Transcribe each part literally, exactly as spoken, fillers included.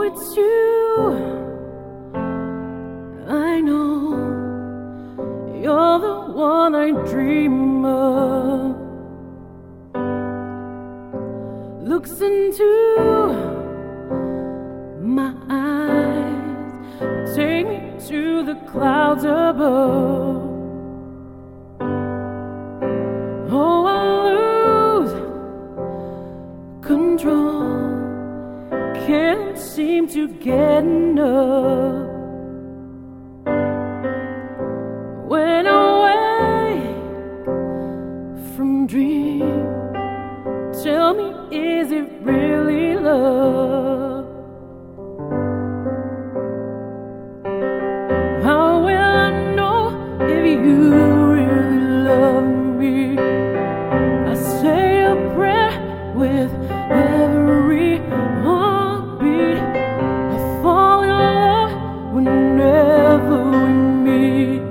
it's you. I know you're the one I dream of. Looks into my eyes, take me to the clouds above. Oh, I lose control, can't seem to get enough. When I wake from dream, tell me, is it really love? How will I know if you really love me? I say a prayer with every heartbeat. I fall in love whenever we meet.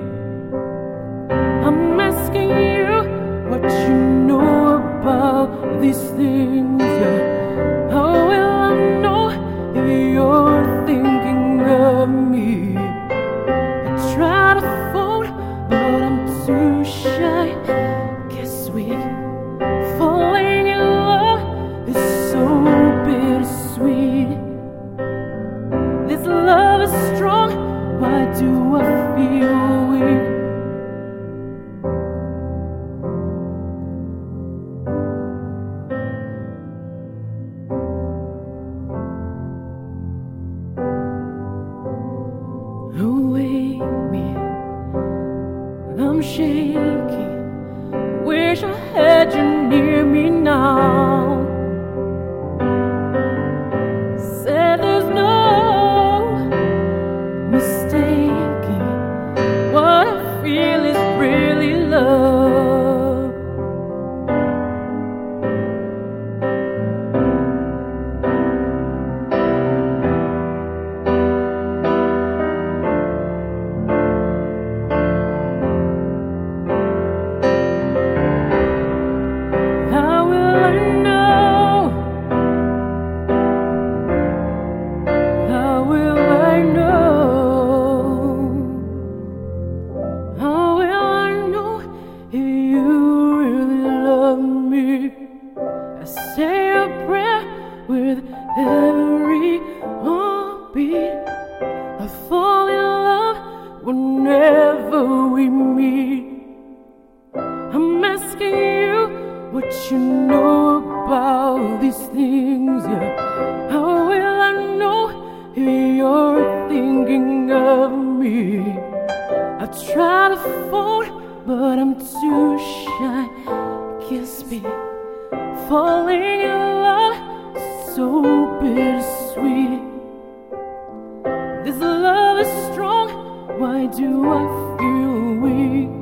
I'm asking you what you know about these things, yeah. How will I know if you're thinking of me? I try to phone, but I'm too shy. Guess we falling in love is so bittersweet. This love is strong, why do I feel weak? Wake me, I'm shaking. Wish I had you near me now. Said there's no mistaking what I feel is really love. I say a prayer with every heartbeat. I fall in love whenever we meet. I'm asking you what you know about these things, yeah. How will I know if you're thinking of me? I try to phone, but I'm too shy. Kiss me, falling in love, so bittersweet. This love is strong, why do I feel weak?